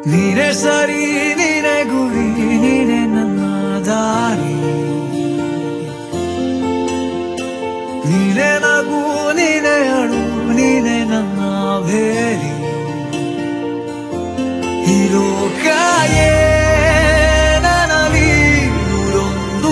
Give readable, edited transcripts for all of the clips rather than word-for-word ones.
ನೀನೆ ಸರಿ ನೀನೆ ಗುರಿ ನೀನೆ ನನ್ನ ದಾರಿ ನೀನೆ ನಗು ನೀನೆ ಅಳು ನೀನೆ ನನ್ನ ಬೇರಿ ಈ ಲೋಕಯೇ ನನಲಿ ನೂರೊಂದು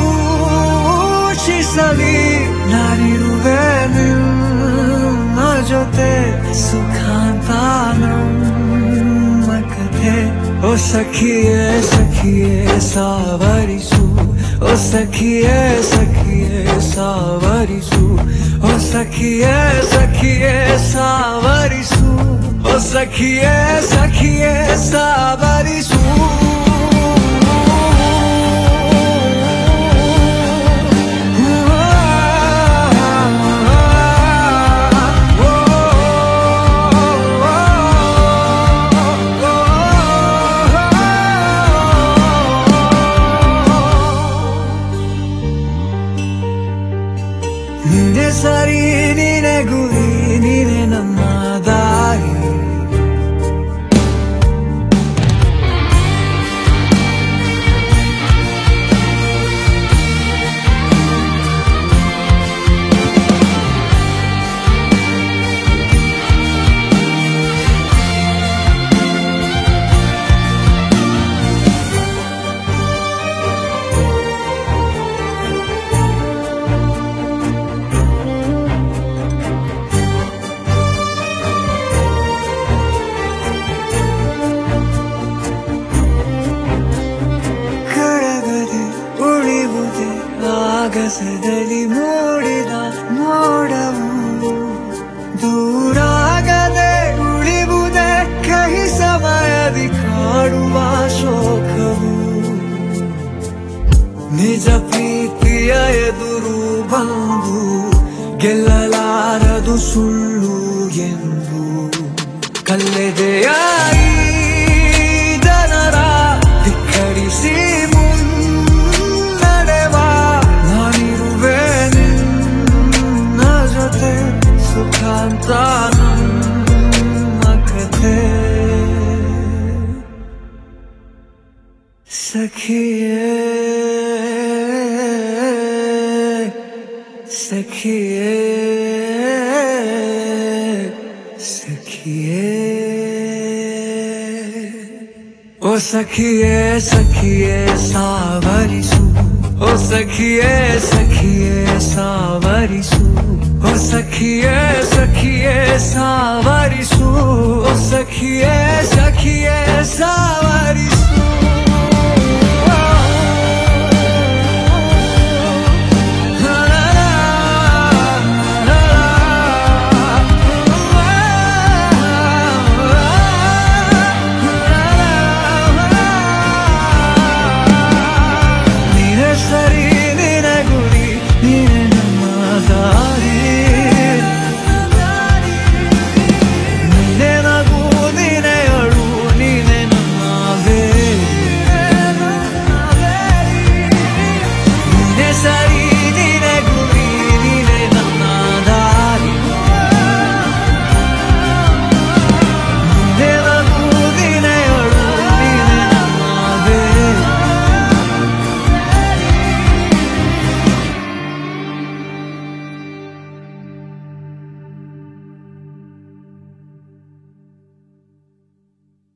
ದೂಷಿಸಲಿ ನಾನಿರುವೆ ನಿನ್ನ ಜೊತೆ ಸುಖಾಂತ ನಮ್ಮ ಕಥೆ ಓ ಸಖಿಯೇ ಸಖಿಯೇ ಸಾವರಿಸು ಓ ಸಖಿಯೇ ಸಖಿಯೇ ಸಾವರಿಸು ಓ ಸಖಿಯೇ ಸಖಿಯೇ ಸಾವರಿಸು ಓ ಸಖಿಯೇ ಸಖಿಯೇ ಸಾವರಿಸು ನೀನೆ ಸರಿ ನೀನೆ ಗುರಿ ನೀನೆ ನನ್ನ ದಾರಿ ಆಗಸದಲ್ಲಿ ಮೂಡಿದ ಮೋಡವು ದೂರಾಗದೆ ಉಳಿವುದೇ ಕಹಿ ಸಮಯದಿ ಕಾಡುವ ಶೋಕವು ನಿಜ ಪ್ರೀತಿಯ ಎದುರು ಬಂದು ಗೆಲ್ಲಲಾರದು ಸುಳ್ಳು ಎಂದು ಕಲ್ಲೆದೆಯಾಗಿ ಜನರ ಧಿಕ್ಕರಿಸಿ ಸುಖಾಂತ ನಮ್ಮ ಕಥೆ ಸಖಿಯೇ ಸಖಿಯೇ ಸಖಿಯೇ ಓ ಸಖಿಯೇ ಸಖಿಯೇ ಸಾವರಿಸು ಓ ಸಖಿಯೇ ಸಖಿಯೇ ಸಾವರಿಸು ಓ ಸಖಿಯೇ ಸಖಿಯೇ ಸಾವರಿಸು ಓ ಸಖಿಯೇ